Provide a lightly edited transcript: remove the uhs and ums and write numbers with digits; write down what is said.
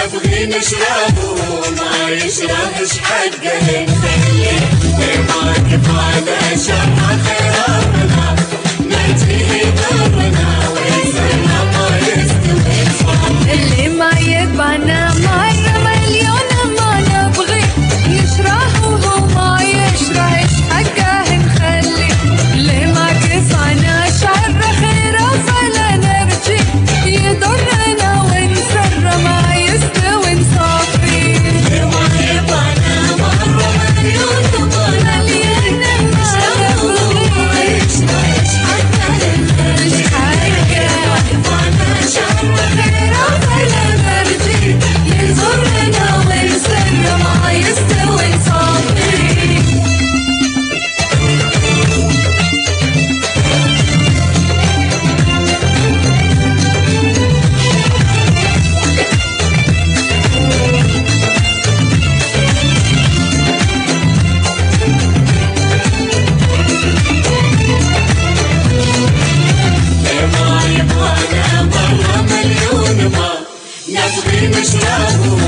نبغي نشربه وما يشربش حقه نخليه ما كفانا شر خرابنا نجيه ضرنا ويسرنا ما يستوي صار اللي ما يبانا مرة مليون ما نبغي يشره وهو ما يشرهش حقه نخلي اللي ما كفانا شر خيره فلا نرجي يضرنا ونسر ما يستوي نصافي اللي ما يبانا مرة مليون ما مليون ما نبغي يشرهش حقه نخلي حقه كفانا شر خيره فلا نرجي يضرنا ونسر ما يستوي نصافي ما يبغانا مرة مليون ما نبغي نشربه